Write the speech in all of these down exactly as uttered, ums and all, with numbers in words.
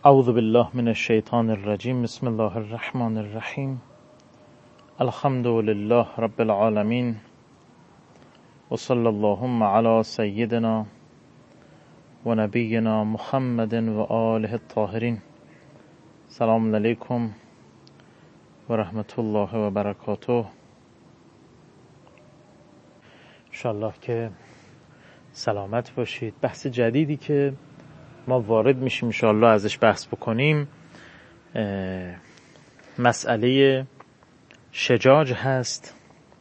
اعوذ بالله من الشیطان الرجیم. بسم الله الرحمن الرحیم. الحمد لله رب العالمین و صلی اللهم علی سیدنا و نبینا محمد و آله الطاهرین. سلام علیکم و رحمت الله و برکاته. انشاءالله که سلامت باشید. بحث جدیدی که ما وارد میشیم انشاءالله ازش بحث بکنیم مسئله شجاج هست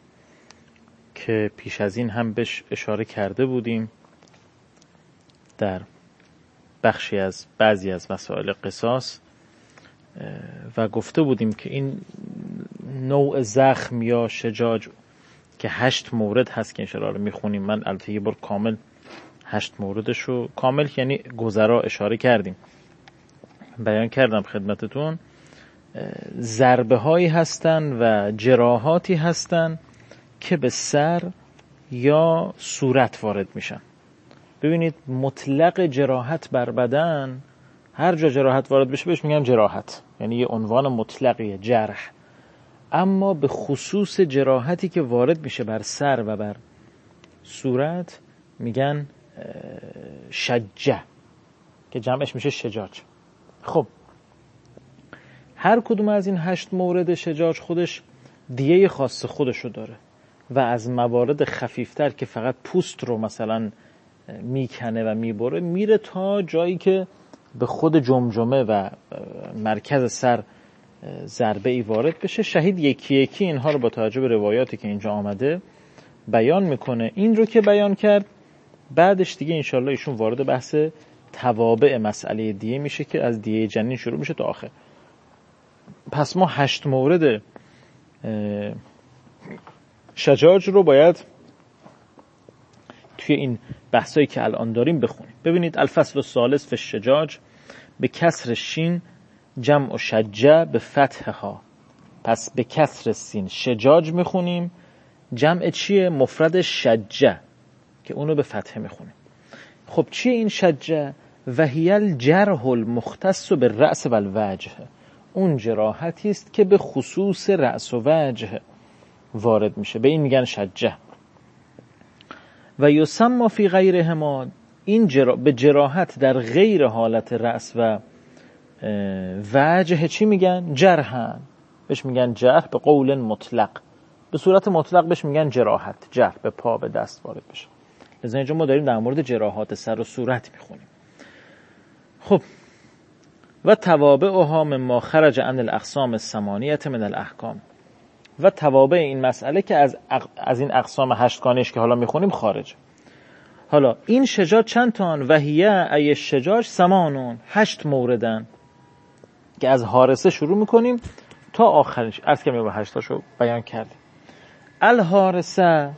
که پیش از این هم بهش اشاره کرده بودیم در بخشی از بعضی از مسائل قصاص و گفته بودیم که این نوع زخم یا شجاج که هشت مورد هست که انشاءالله رو میخونیم. من البته یه بار کامل هشت موردش رو کامل یعنی گذرا اشاره کردیم، بیان کردم خدمتتون. ضربه هایی هستن و جراحاتی هستن که به سر یا صورت وارد میشن. ببینید مطلق جراحت بر بدن، هر جا جراحت وارد بشه بهش میگن جراحت، یعنی یه عنوان مطلقیه، جرح. اما به خصوص جراحتی که وارد میشه بر سر و بر صورت میگن شجه که جمعش میشه شجاج. خب هر کدوم از این هشت مورد شجاج خودش دیه خاص خودشو داره و از موارد خفیفتر که فقط پوست رو مثلا میکنه و میبره میره تا جایی که به خود جمجمه و مرکز سر ضربه ای وارد بشه. شهید یکی یکی اینها رو با توجه به روایاتی که اینجا آمده بیان میکنه. این رو که بیان کرد بعدش دیگه انشالله ایشون وارد بحث توابع مسئله دیه میشه که از دیه جنین شروع میشه تا آخر. پس ما هشت مورد شجاج رو باید توی این بحثایی که الان داریم بخونیم. ببینید الفصل الثالث فی الشجاج به کسر شین جمع و شجه به فتحها. پس به کسر سین شجاج میخونیم، جمع چیه؟ مفرد شجه که اونو به فتحه میخونیم. خب چیه این شجه؟ وهی الجرح المختص بالرأس والوجه. اون جراحتی است که به خصوص رأس و وجه وارد میشه، به این میگن شجه. و یسمى فی غیرهما، این جرا... به جراحت در غیر حالت رأس و وجه چی میگن؟ جرحن. بهش میگن جرح به قول مطلق، به صورت مطلق بهش میگن جراحت. جرح به پا به دست وارد بشه. لذا اینجا ما داریم در مورد جراحات سر و صورت میخونیم. خب و توابعها مما خرج عن الاقسام الثمانیه من الاحکام. و توابع این مسئله که از اق... از این اقسام هشتگانش که حالا میخونیم خارج. حالا این شجاج چند تان؟ وهیه ای شجاج ثمانون، هشت موردن که از حارسه شروع میکنیم تا آخرش. عرض که میگم هشتاشو بیان کردیم. الحارسه،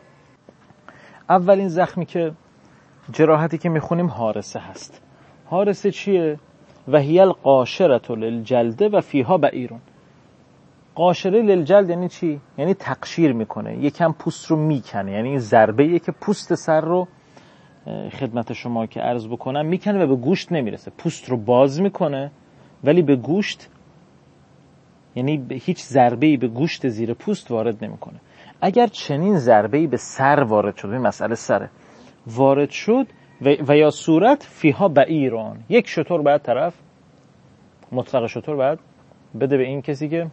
اولین زخمی که جراحتی که میخونیم حارسه هست. حارسه چیه؟ وهی القاشرة للجلد و فیها بعیرون. قاشره للجلد یعنی چی؟ یعنی تقشیر میکنه، یکم پوست رو میکنه. یعنی این ضربه‌ایه که پوست سر رو خدمت شما که عرض بکنم میکنه و به گوشت نمیرسه. پوست رو باز میکنه ولی به گوشت، یعنی هیچ ضربه‌ای به گوشت زیر پوست وارد نمیکنه. اگر چنین ضربه‌ای به سر وارد شد، این مسئله سره وارد شد و, و یا صورت، فیها بعیران، یک شتر بعد طرف مطلق شتر بعد بده به این کسی که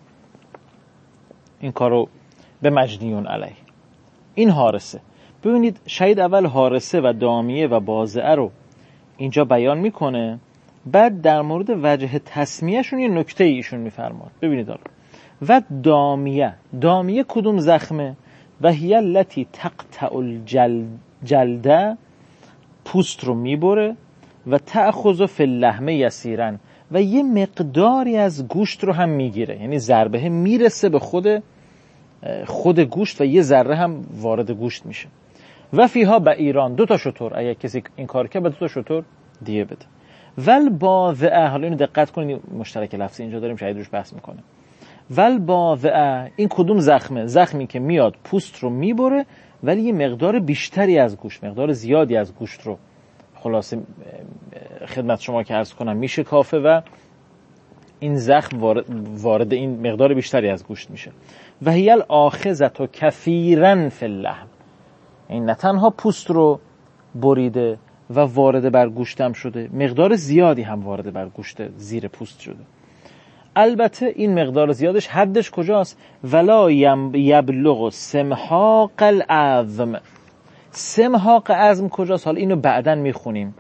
این کارو به مجنیون علیه. این حارسه. ببینید شهید اول حارسه و دامیه و بازعه رو اینجا بیان میکنه، بعد در مورد وجه تسمیهشون یه نکته ایشون میفرماد. ببینید حالا و دامیه، دامیه کدوم زخمه؟ و هی التی تقطع الجلده، پوست رو میبره، و تأخذ فی اللحم یسیرا، و یه مقداری از گوشت رو هم میگیره. یعنی ضربه میرسه به خود خود گوشت و یه ذره هم وارد گوشت میشه. و فیها بعیران، دو تا شتر. اگه کسی این کار کنه به دو تا شتر دیه بده. ول باذعه، حالا اینو دقت کنید مشترک لفظی اینجا داریم شاید روش بحث میکنه. ول باذعه، این کدوم زخمه؟ زخمی که میاد پوست رو میبره ولی یه مقدار بیشتری از گوشت، مقدار زیادی از گوشت رو خلاصه خدمت شما که عرض کنم میشه کافه و این زخم وارد, وارد این مقدار بیشتری از گوشت میشه. و هی الاخذت و کثیرا فی اللحم، این نه تنها پوست رو بریده و وارد بر گوشتم شده، مقدار زیادی هم وارد بر گوشت زیر پوست شده. البته این مقدار زیادش حدش کجاست؟ ولا یبلغ سمحاق العظم. سمحاق عظم کجاست؟ حالا اینو بعدن میخونیم.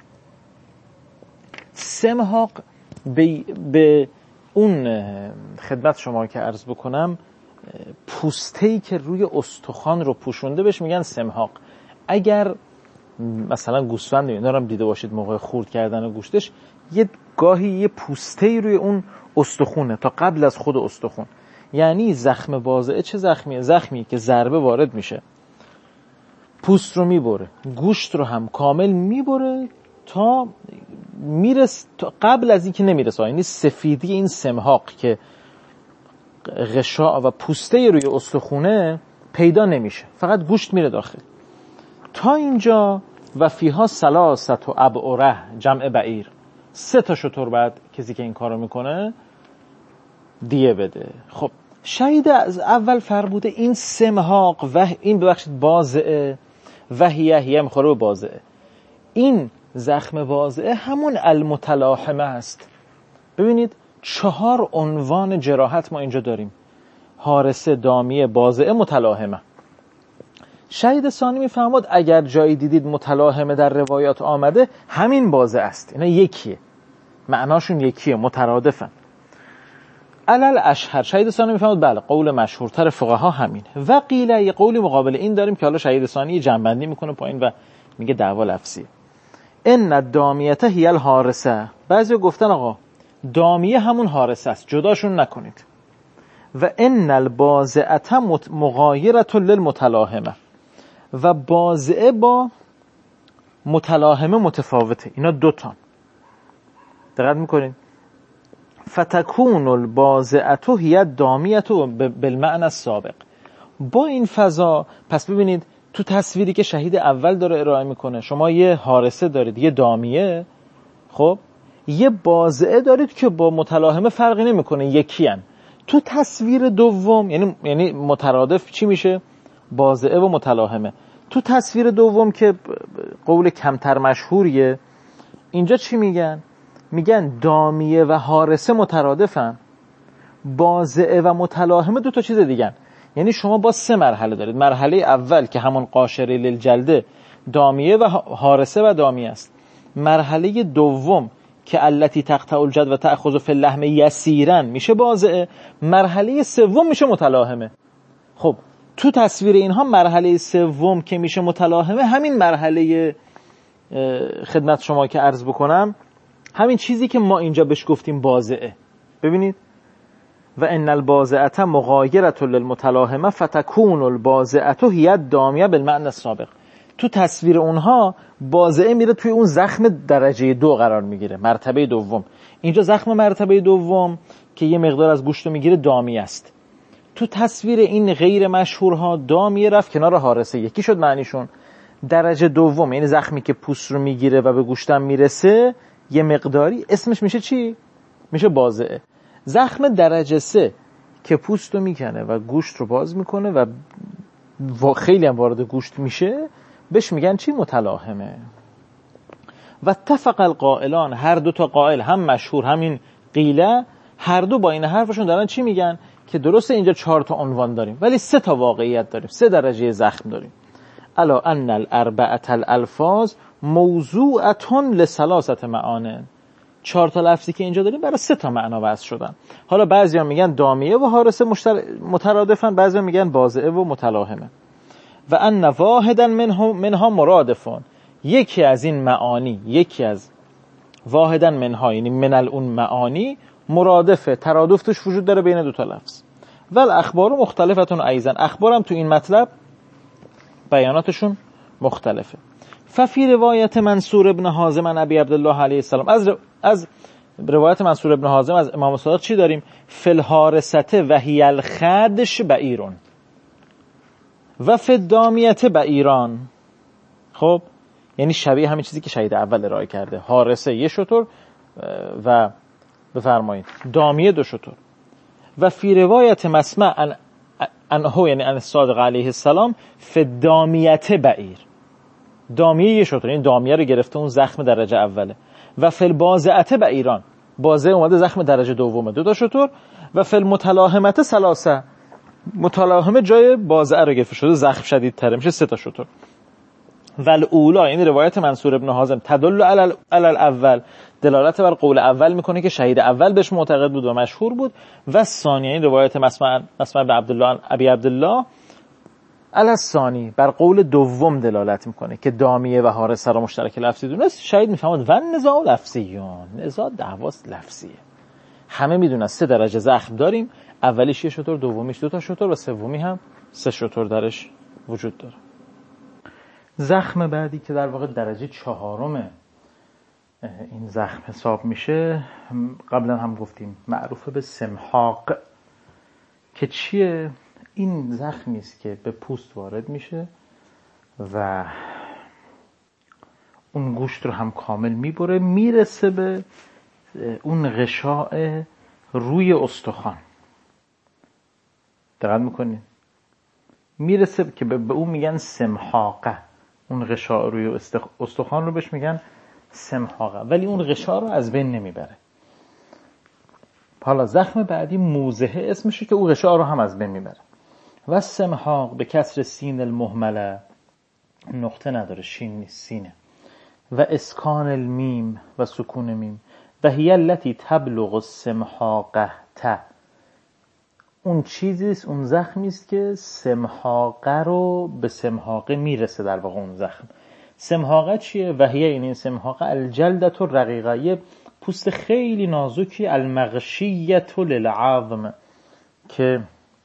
سمحاق به, به اون خدمت شما که عرض بکنم پوسته‌ای که روی استخوان رو پوشونده بهش میگن سمحاق. اگر مثلا گوسفند اینا رو هم دیده باشید موقع خورد کردن گوشتش یه گاهی یه پوسته‌ای روی اون استخونه تا قبل از خود استخون، یعنی زخم واضعه چه زخمیه؟ زخمی که ضربه وارد میشه پوست رو میبره، گوشت رو هم کامل میبره تا میرس تا قبل از اینکه نمیرسه، یعنی سفیدی این سمحاق که غشاء و پوسته روی استخونه پیدا نمیشه، فقط گوشت میره داخل. تا اینجا و فیها ثلاثت و ابعره جمع بعیر، سه تا شتر بعد کسی که این کارو میکنه دیه بده. خب شهید از اول فرموده این سمحاق و این ببخشید بازعه و هیه هیه میخوره به بازعه، این زخم بازعه همون المتلاحمه است. ببینید چهار عنوان جراحت ما اینجا داریم: حارسه، دامیه، بازعه، متلاحمه. شهید ثانی میفرماد اگر جایی دیدید متلاحمه در روایات آمده همین بازعه است، اینا یکیه، معناشون یکیه، مترادفن. علل اشهر شهید ثانی میفرماد بله قول مشهورتر فقها همینه. و قیله یه قولی مقابل این داریم که حالا شهید ثانی جنبندی میکنه پایین و میگه دعوا لفظیه. ان الدامیه هی الحارسه، بعضی گفتن آقا دامیه همون حارسه است، جداشون نکنید. و ان البازعه مغایره للمتلاحمه، و بازعه با متلاحمه متفاوته، اینا دوتان. دقت میکنین؟ فتکون البازعه هی الدامیه بالمعنی السابق. با این فضا پس ببینید تو تصویری که شهید اول داره ارائه میکنه شما یه حارسه دارید، یه دامیه، خب یه بازعه دارید که با متلاحمه فرقی نمیکنه، یکی ان. تو تصویر دوم یعنی یعنی مترادف چی میشه؟ بازعه و متلاحمه. تو تصویر دوم که قول کمتر مشهوریه، اینجا چی میگن؟ میگن دامیه و حارسه مترادفن، بازعه و متلاحمه دو تا چیز دیگه. یعنی شما با سه مرحله دارید. مرحله اول که همون قاشره للجلده دامیه و حارسه و دامیه است. مرحله دوم که التی تقطع الجلد و تأخذ فی اللحم یسیرا میشه بازعه. مرحله سوم میشه متلاحمه. خب تو تصویر اینها مرحله سوم که میشه متلاحمه همین مرحله خدمت شما که عرض بکنم، همین چیزی که ما اینجا بهش گفتیم بازعه. ببینید و ان البازعه مغایره للمتلاحمه فتکون البازعه هی الدامیه بالمعنی السابق. تو تصویر اونها بازعه میره توی اون زخم درجه دو قرار میگیره، مرتبه دوم. اینجا زخم مرتبه دوم که یه مقدار از گوشت میگیره دامیه است. تو تصویر این غیر مشهورها دامیه رفت کنار حارسه، یکی شد معنیشون. درجه دوم یعنی زخمی که پوست رو میگیره و به گوشتم میرسه یه مقداری، اسمش میشه چی؟ میشه بازعه. زخم درجه سه که پوست رو میکنه و گوشت رو باز میکنه و خیلی هم وارد گوشت میشه بهش میگن چی؟ متلاحمه. و اتفق القائلان، هر دو تا قائل، هم مشهور همین قیله، هر دو با این حرفشون دارن چی میگن؟ که درسته اینجا چهار تا عنوان داریم ولی سه تا واقعیت داریم، سه درجه زخم داریم. الا ان الاربعه الالفاظ موضوعه لثلاثه معان. چهار تا لفظی که اینجا داریم برای سه تا معنا وضع شدن. حالا بعضیا میگن دامیه و حارسه مشتر... مترادفن، بعضیا میگن بازعه و متلاحمه. و ان واحدا منها منها مرادفون، یکی از این معانی، یکی از واحدا منها یعنی من اون معانی مرادفه، ترادف توش وجود داره بین دو تا لفظ. ول اخبار مختلفتون ایضا، اخبارم تو این مطلب بیاناتشون مختلفه. ففی روایت منصور ابن حازم عن ابی عبدالله علیه السلام، از رو... از روایت منصور ابن حازم از امام صادق چی داریم؟ فل حارسته و هی الخدش بعیرون و فی الدامیه بعیران. خب یعنی شبیه همین چیزی که شهید اول ارائه کرده. حارثه یه شتر و بفرمایید دامیه دو شتر. و فی روایت مسمع ان انهو یعنی ان صادق علیه السلام فی دامیت بعیر، دامیه یه شتر، این دامیه رو گرفته اون زخم درجه اوله. و فی البازعه بعیران، بازه اومده زخم درجه دومه دو تا شتر. و فی المتلاهمه ثلاثه، متلاهمه جای بازعه رو گرفته شده زخم شدیدتره میشه سه تا شتر. والاولا یعنی روایت منصور ابن حازم تدل علی الاول، دلالت بر قول اول میکنه که شهید اول بهش معتقد بود و مشهور بود. و ثانی یعنی روایت مسمع مسمع بن عبدالله ابی عبدالله علی الثانی بر قول دوم دلالت میکنه که دامیه و حارثه را مشترک لفظی دونست. شهید میفهمد و نزاع لفظیون، نزاع دعواست لفظیه. همه میدونن سه درجه زخم داریم، اولیش یه شتر، دومیش دو تا شتر و سومی هم سه شتر درش وجود داره. زخم بعدی که در واقع درجه چهارم این زخم حساب میشه، قبلا هم گفتیم معروفه به سمحاق، که چیه؟ این زخمی است که به پوست وارد میشه و اون گوشت رو هم کامل میبره، میرسه به اون غشاء روی استخوان. دقت میکنین؟ میرسه که به اون میگن سمحاقه، اون غشاء روی استخوان رو بهش میگن سمحاقه، ولی اون غشاء رو از بین نمیبره. حالا زخم بعدی موزهه اسمشه که اون غشاء رو هم از بین میبره. و سمحاق به کسر سین المهمله، نقطه نداره، شین نیست، سینه. و اسکان المیم و سکون میم. و هی التی تبلغ السمحاقه ته، اون چیزیست، اون زخمیست که سمحاقه رو به سمحاقه میرسه. در واقع اون زخم سمحاقه چیه؟ و هی این سمحاقه الجلدت الرقیقه، یه پوست خیلی نازکی، المغشیه للعظم، که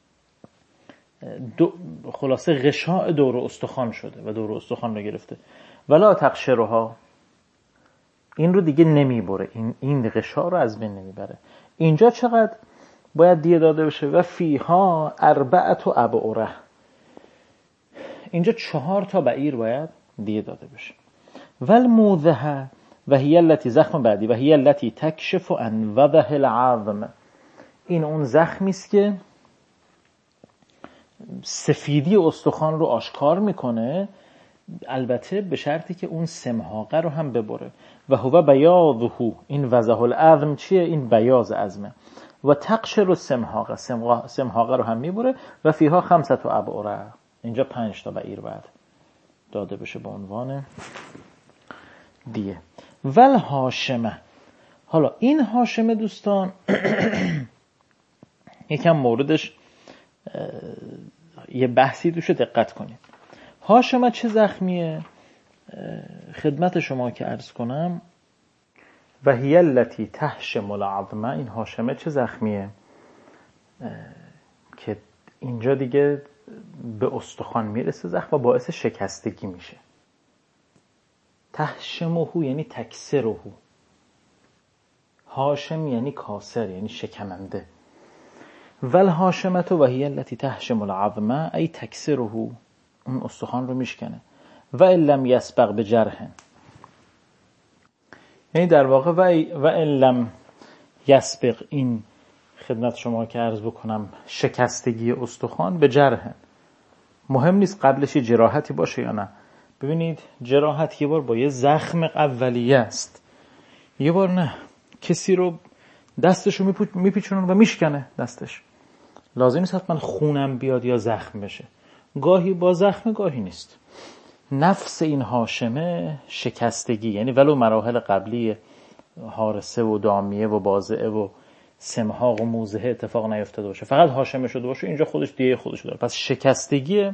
دو خلاصه غشاء دور استخوان شده و دور استخوان رو گرفته. ولا تقشرها، این رو دیگه نمیبره، این این غشاء رو از بین نمیبره. اینجا چقدر باید دیه داده بشه؟ و فیها اربعت و ابعره، اینجا چهار تا بعیر باید دیه داده بشه. والموذه و هی التی، زخم بعدی، و هی التی تکشف عن وضح العظم، این اون زخمی است که سفیدی استخوان رو آشکار میکنه، البته به شرطی که اون سمحاقه رو هم ببره. و هو بیاضه، این وضح العظم چیه؟ این بیاض عظمه. و تقشر السمحاقه، سمحاقه رو هم میبره. و فیها خمسة و ابعره، اینجا پنج تا بعیر بعد داده بشه به عنوان دیه. ول هاشمه، حالا این هاشمه دوستان یکم موردش یه بحثی توشه، دقت کنید. هاشمه چه زخمیه؟ خدمت شما که عرض کنم، و هی التی تهشم العظم، این هاشمه چه زخمیه که اینجا دیگه به استخوان میرسه زخم و باعث شکستگی میشه. تهشمه یعنی تکسره، هاشم یعنی کاسر، یعنی شکننده. ول هاشمه و هی التی تهشم العظم ای تکسره، اون استخوان رو میشکنه. و ان لم یسبق به جرح، یعنی در واقع و ان لم یسبق، این خدمت شما که عرض بکنم شکستگی استخوان به جرح، مهم نیست قبلش جراحتی باشه یا نه. ببینید جراحت یه بار با یه زخم اولیه است، یه بار نه، کسی رو دستشو میپیچونه و میشکنه دستش، لازم نیست حتما خونم بیاد یا زخم بشه، گاهی با زخم گاهی نیست. نفس این هاشمه شکستگی، یعنی ولو مراحل قبلی حارثه و دامیه و بازعه و سمحاق و موزهه اتفاق نیفتاده باشه، فقط هاشمه شده باشه، اینجا خودش دیه خودش داره. پس شکستگی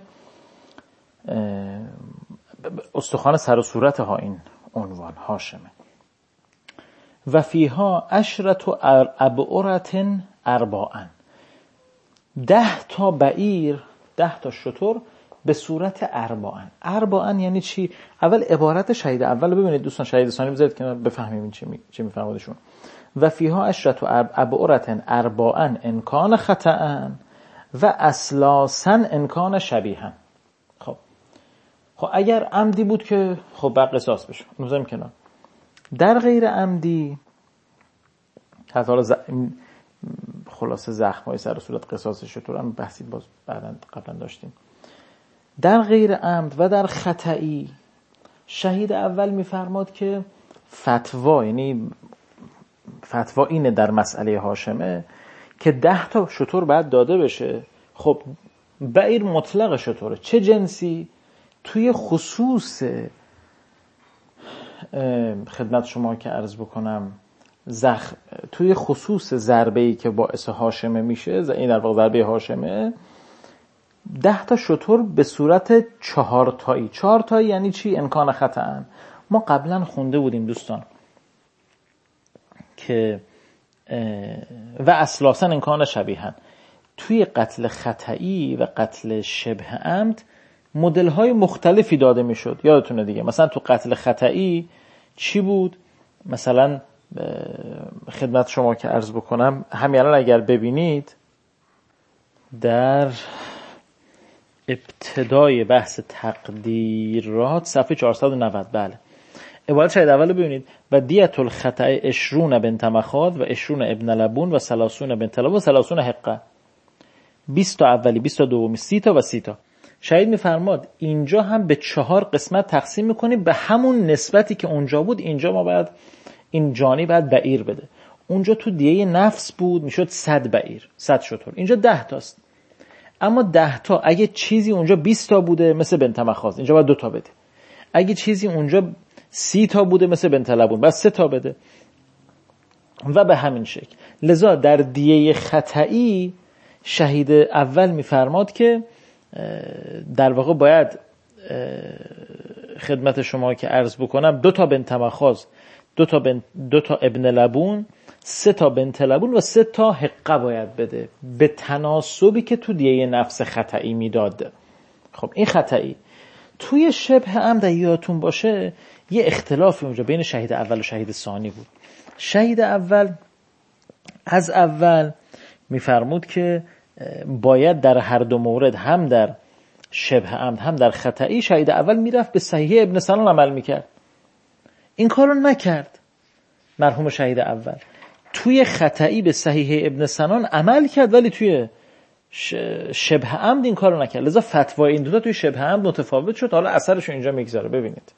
استخوان سر و صورت ها این عنوان هاشمه. و فیها عشرت و ابعرت ارباعن، ده تا بعیر، ده تا شتر به صورت ارباعن. ارباعن یعنی چی؟ اول عبارت شهید اول رو ببینید دوستان، شهید ثانی بذارید کنار بفهمیم این چی می... چی میفهمودشون. و فیها عشرت و ابعرت ارباعن انکان خطأن و اسلاسن انکان شبیهن. خب خب اگر عمدی بود که خب بعد قصاص بشه، میذاریم کنار. در غیر عمدی حتی حالا ز... خلاصه زخم‌های سر و صورت قصاص شطور هم بحثی باز بعداً قبلا داشتیم. در غیر عمد و در خطئی شهید اول میفرماد که فتوا، یعنی فتوا اینه در مسئله هاشمه که ده تا شطور باید داده بشه. خب بعیر مطلق شطوره، چه جنسی؟ توی خصوص خدمت شما که عرض بکنم زخم، توی خصوص ضربه‌ای که باعث هاشمه میشه، این در واقع ضربه هاشمه، ده تا شطور به صورت چهار تایی. چهار تایی یعنی چی؟ امکان خطأ. ما قبلا خونده بودیم دوستان که و اصلاسا امکان شبیهن. توی قتل خطئی و قتل شبه عمد مدل های مختلفی داده میشد، یادتونه دیگه. مثلا تو قتل خطئی چی بود؟ مثلا خدمت شما که عرض بکنم، همین الان اگر ببینید در ابتدای بحث تقدیرات صفحه چهارصد و نود، بله، عبارت شاید اول ببینید: و دیت الخطأ عشرون بنت مخاض و عشرون ابن لبون و ثلاثون بنت لبون و ثلاثون حقه. بیست تا اولی، بیست تا دومی، سی تا و سی تا. شاید میفرماد اینجا هم به چهار قسمت تقسیم میکنیم به همون نسبتی که اونجا بود. اینجا ما باید این جانی باید بعیر بده. اونجا تو دیه نفس بود میشد صد بعیر، صد شتر. اینجا ده تاست. اما ده تا اگه چیزی اونجا بیست تا بوده مثل بنت مخاض، اینجا باید دو تا بده. اگه چیزی اونجا سی تا بوده مثل بنت لبون، باید سه تا بده و به همین شکل. لذا در دیه خطئی شهید اول میفرماد که در واقع باید خدمت شما که عرض بکنم دو تا بنت مخاض، دو تا بنت، دو تا ابن لبون، سه تا بنت لبون و سه تا حقه باید بده به تناسبی که تو دیه نفس خطئی میداد. خب این خطئی. توی شبه عمد یادتون باشه یه اختلافی اونجا بین شهید اول و شهید ثانی بود. شهید اول از اول میفرمود که باید در هر دو مورد، هم در شبه عمد هم در خطئی، شهید اول میرفت به صحیح ابن سنان عمل میکرد. این کارو نکرد مرحوم شهید اول. توی خطئی به صحیح ابن سنان عمل کرد ولی توی شبه عمد این کارو نکرد. لذا فتوای این دو تا توی شبه عمد متفاوت شد. حالا اثرشو اینجا میگذاره، ببینید: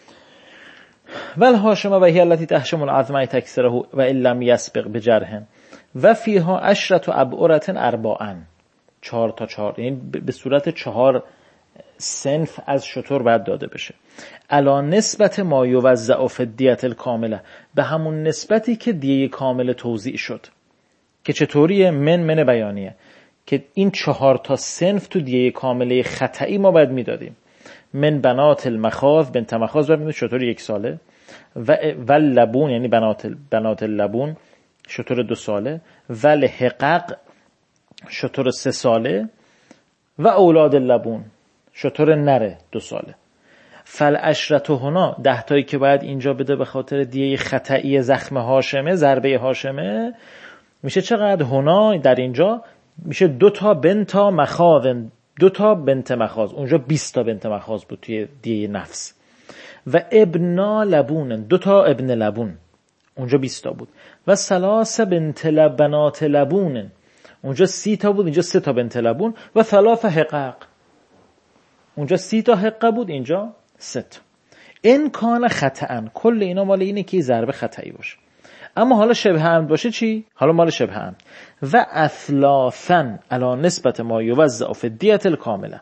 ول هاشمه و هی التی تهشم العظمه تکسره و ان لم یسبق بجرح و فیها عشرة ابعرة اربعا. چهار تا چهار، یعنی به صورت چهار صنف از شتر باید داده بشه. علا نسبت ما یوزع فی الدیة الکامله، به همون نسبتی که دیه کامل توزیع شد. که چطوریه؟ من من بیانیه که این چهار تا صنف تو دیه کامله خطئی ما باید میدادیم. من بنات المخاض، بنت مخاض باید میدونید شتر یک ساله، و و لبون یعنی بنات بنات اللبون شتر دو ساله، و لحقق شتر سه ساله، و اولاد اللبون شتر نره دو ساله. فالعشرة هنا، ده تایی که باید اینجا بده به خاطر دیه خطئی زخم هاشمه، ضربه هاشمه، میشه چقدر؟ هنا در اینجا میشه دو تا بنت مخاض، دو تا بنت مخاض. اونجا بیست تا بنت مخاض بود توی دیه نفس. و ابنا لبون، دو تا ابن لبون، اونجا بیست تا بود. و ثلاث بنت لبنات لبون، اونجا سی تا بود، اینجا سه تا بنت لبون. و ثلاث حقق، اونجا سی تا حقه بود، اینجا سه تا. این کان خطأ، کل اینا مال اینه که ضربه خطئی باشه. اما حالا شبه عمد باشه چی؟ حالا مال شبه عمد. و اثلاثا علی نسبت ما یوزع فی الدیة الکامله،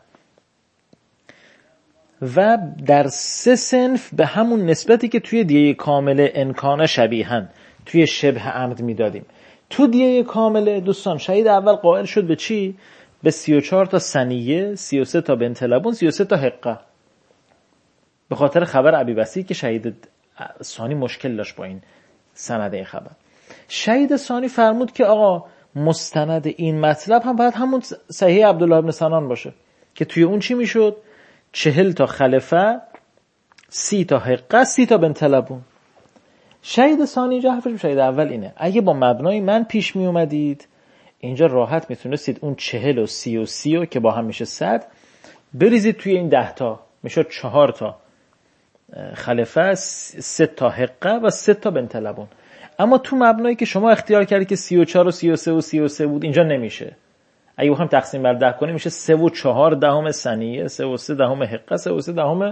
و در سه صنف به همون نسبتی که توی دیه کامله انکان شبیهن توی شبه عمد میدادیم. تو دیه کامله دوستان شهید اول قائل شد به چی؟ به سی و چهار تا ثنیه، سی و سه تا بنت لبون، سی و سه تا حقه، به خاطر خبر ابی بصیر که شهید ثانی مشکل داشت با این سند این خبر. شهید ثانی فرمود که آقا مستند این مطلب هم باید همون صحیح عبدالله ابن سنان باشه که توی اون چی میشد؟ چهل تا خلفه، سی تا حقه، سی تا بنت لبون. شهید ثانی اینجا حرفش شهید اول اینه: اگه با مبنای من پیش می اومدید اینجا راحت میتونستید اون چهل و سی و سی و که با هم میشه صد بریزید توی این ده تا میشد چهار تا خلفه، سه تا حقه و سه تا بنت لبون. اما تو مبنایی که شما اختیار کردی که سی و چهار و سی و سه و سی و سه بود، اینجا نمیشه. اگه بخوایم تقسیم بر ده کنیم میشه سه و چهار دهم ثنیه، سه و سه دهم حقه، سه و سه دهم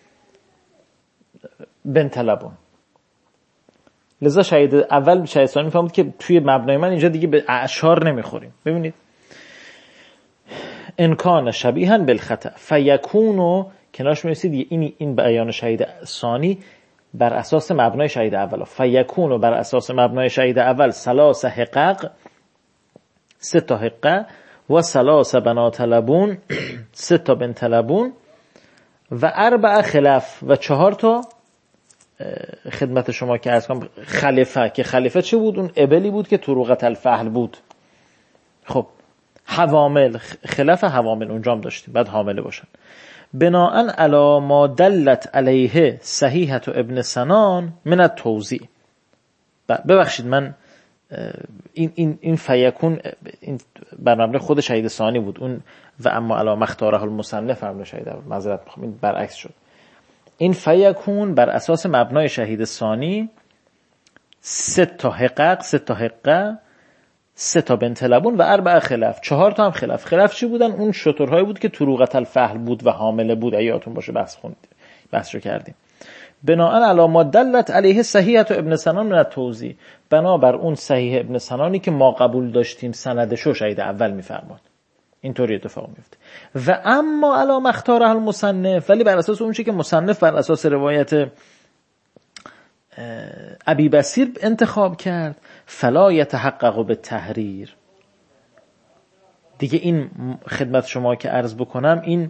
بنت لبون. لذا شهید اول شهید ثانی میفهمید که توی مبنای من اینجا دیگه به اعشار نمیخوریم. ببینید انکان شبیهن بالخطأ فیکونو کنارش میرسید. این این بیان شهید ثانی بر اساس مبنای شهید اول. فیکونو بر اساس مبنای شهید اول ثلاث حقق، سه تا حقه، و ثلاث بنات لبون، سه تا بنت لبون، و اربع خلف و چهار تا خدمت شما که عرض کنم خلیفه. که خلیفه چه بود؟ اون ابلی بود که طروقت الفحل بود. خب حوامل، خلاف حوامل اونجا هم داشتیم، بعد حامله باشن. بناءً علی ما دلت علیه صحیحة ابن سنان من التوزیع. ببخشید من این این این فیکون این برنامه خود شهید ثانی بود، اون و اما علی ما اختاره المصنف فرمود شهید اول. معذرت میخوام، این برعکس شد. این فیکون بر اساس مبنای شهید ثانی سه تا حقق، سه تا حقه، سه تا بنت لبون و اربع خلف، چهار تا هم خلف. خلف چی بودن؟ اون شترهایی بود که طروقت الفحل بود و حامله بود. یادتون باشه بحث خوندیم، بحث رو کردیم. بناءً علی ما دلت علیه صحیحة ابن سنان من التوزیع، بنابر اون صحیح ابن سنانی که ما قبول داشتیم سندشو شهید اول میفرماد. اینطوری اتفاق میفته. و اما علی ما اختاره المصنف، ولی بر اساس اون چیزی که مصنف بر اساس روایت ابی بصیر انتخاب کرد، فلا یتحقق بالتحریر. دیگه این خدمت شما که عرض بکنم، این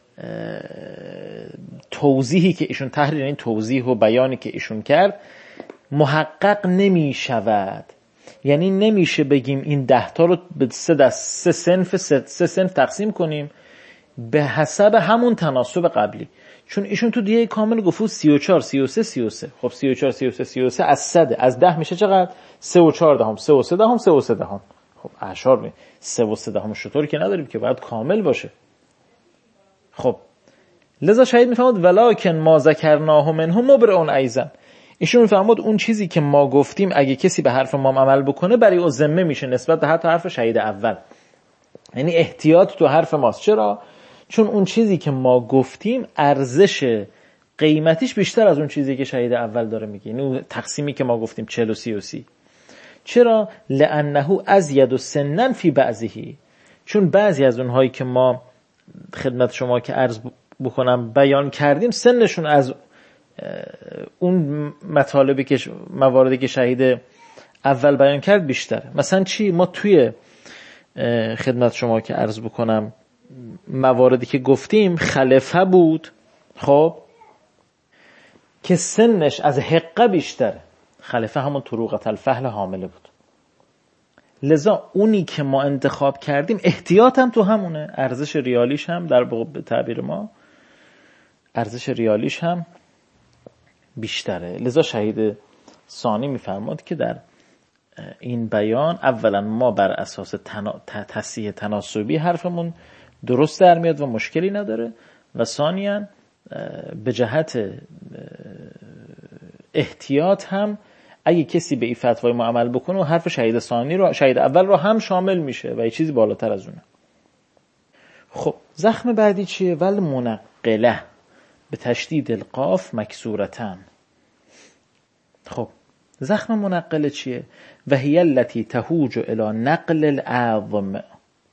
توضیحی که ایشون تحریر، این توضیح و بیانی که ایشون کرد محقق نمی شود. یعنی نمیشه بگیم این ده تا رو به سه دست سه صنف سه, سه صنف تقسیم کنیم به حسب همون تناسب قبلی. چون ایشون تو دیگه کامل گفت سی و چهار سی و سه سی و سه. خب سی و چهار سی و سه سی و سه از صد، از ده میشه چقدر؟ سه و چهار دهم، سه و سه دهم، سه و سه دهم. خب اعشار می سه و سه دهم شطور که نداریم که، باید کامل باشه. خب لذا شهید میفهمد ولکن ما ذکرناه منه مبرئون ایضا. ایشون میفهمد اون چیزی که ما گفتیم اگه کسی به حرف ما عمل بکنه برای او ذمه میشه نسبت به حتی حرف شهید اول. یعنی احتیاط تو حرف ماست. چرا؟ چون اون چیزی که ما گفتیم ارزش قیمتیش بیشتر از اون چیزی که شهید اول داره میگه. یعنی اون تقسیمی که ما گفتیم چهل و سی و سی. چرا؟ لانه ازید سنن فی بعضه. چون بعضی از اونهایی که ما خدمت شما که عرض بکنم بیان کردیم سنشون از اون مطالبی که مواردی که شهید اول بیان کرد بیشتره. مثلا چی؟ ما توی خدمت شما که عرض بکنم مواردی که گفتیم خلفه بود، خب که سنش از حقه بیشتره. خلفه همون طروقت الفحل حامله بود. لذا اونی که ما انتخاب کردیم احتیاط هم تو همونه، ارزش ریالیش هم در به تعبیر ما ارزش ریالیش هم بیشتره. لذا شهید ثانی میفرماد که در این بیان اولا ما بر اساس تنا... تصحیح تناسبی حرفمون درست در میاد و مشکلی نداره، و ثانیاً به جهت احتیاط هم اگه کسی به این فتوای ما عمل بکنه و حرف شهید ثانی رو شهید اول رو هم شامل میشه و یه چیزی بالاتر از اونه. خب زخم بعدی چیه؟ ول منقله به تشدید القاف مکسورتن. خب زخم منقله چیه؟ و هی التی تهوج الی نقل العظم.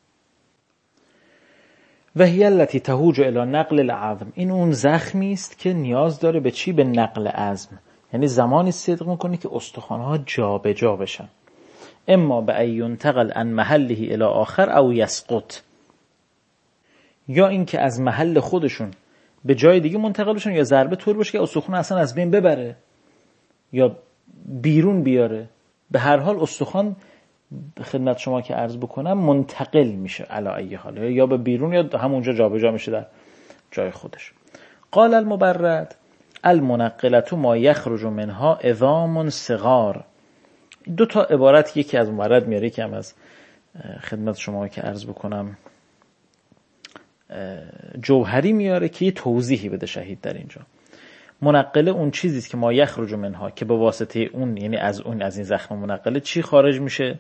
و هی التی تهوج الی نقل العظم. این اون زخمی است که نیاز داره به چی؟ به نقل عظم. یعنی زمانی صدق میکنه که استخوان‌ها جا به جا بشن. اما به ایون تقل ان محله الی آخر او یسقط. یا این که از محل خودشون به جای دیگه منتقل بشن، یا ضربه طور باشه که استخوان اصلا از بین ببره یا بیرون بیاره. به هر حال استخوان خدمت شما که عرض بکنم منتقل میشه علی ای حال، یا به بیرون یا همونجا جابجا میشه در جای خودش. قال المبرد المنقلة ما یخرج منها عظام صغار. دو تا عبارت، یکی از مبرد میاره، یکی هم از خدمت شما که عرض بکنم جوهری میاره که یه توضیحی بده شهید در اینجا. منقله اون چیزیست که ما یخرج منها، که به واسطه اون، یعنی از اون، از این زخم منقله چی خارج میشه؟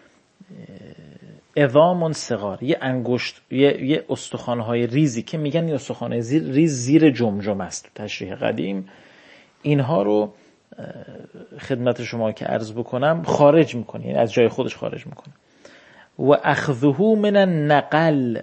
عظام صغار، یه انگشت، یه, یه استخوان‌های ریزی که میگن یه استخوان ریز زیر جمجمه است. تشریح قدیم اینها رو خدمت شما که عرض بکنم خارج میکنه، یعنی از جای خودش خارج میکنه. و اخذه من النقل،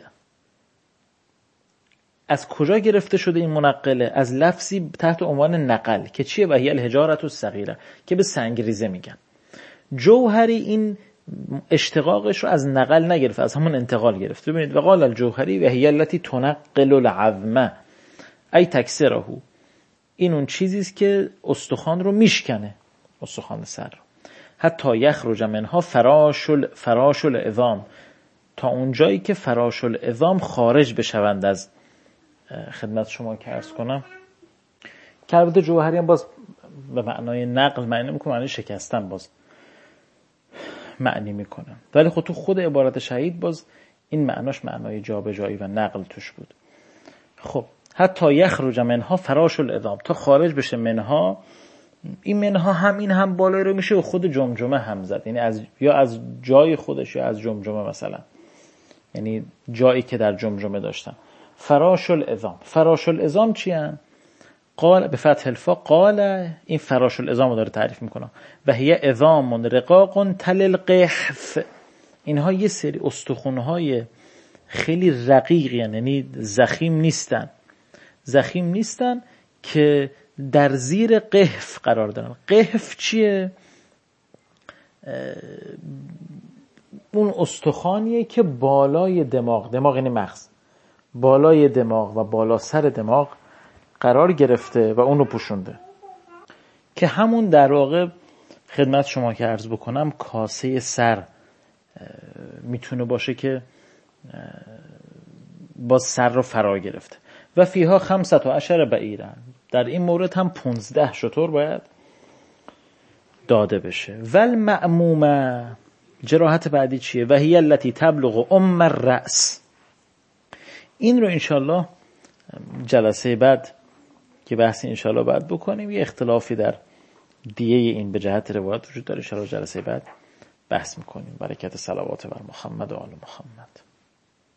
از کجا گرفته شده این منقله؟ از لفظی تحت عنوان نقل که چیه؟ و هی الحجارة الصغیره، که به سنگریزه میگن. جوهری این اشتقاقش رو از نقل نگرفت، از همون انتقال گرفت. ببینید و قال الجوهری و هی التي تنقل العظم ای تکسره، این اون چیزیست که استخوان رو میشکنه، استخوان سر رو. حتی یخرج منها فراش ال... فراش العظام، تا اون جایی که فراش العظام خارج بشوند از خدمت شما که عرض کنم. که البته جوهری هم باز به معنای نقل معنی میکنه، معنی شکستن باز معنی میکنه، ولی خود تو خود عبارت شهید باز این معناش معنای جابجایی و نقل توش بود. خب حتی یخرج منها فراش العظام، تا خارج بشه منها. این منها هم این هم بالای رو میشه و خود جمجمه هم زد، یعنی از یا از جای خودش یا از جمجمه مثلا، یعنی جایی که در جمجمه داشتن. فراش العظام، فراش العظام چی هم؟ قال به فتح الفا، قال، این فراش العظام رو داره تعریف میکنه. و هی عظام رقاق تل القحف، اینها یه سری استخوان‌های خیلی رقیق، یعنی زخیم نیستن، زخیم نیستن که در زیر قحف قرار دارن. قحف چیه؟ اون استخوانیه که بالای دماغ، دماغ یعنی مغز، بالای دماغ و بالا سر دماغ قرار گرفته و اون رو پوشونده، که همون در واقع خدمت شما که عرض بکنم کاسه سر میتونه باشه که با سر رو فرا گرفته. و فیها خمسة عشر بعیرن، در این مورد هم پونزده شتر باید داده بشه. ول مأمومه، جراحت بعدی چیه؟ و هی التي تبلغ ام الرأس، این رو انشالله جلسه بعد که بحثی انشالله بعد بکنیم. یه اختلافی در دیه این به جهت روایت وجود داره، انشالله جلسه بعد بحث میکنیم. برکت صلوات بر محمد و آل محمد.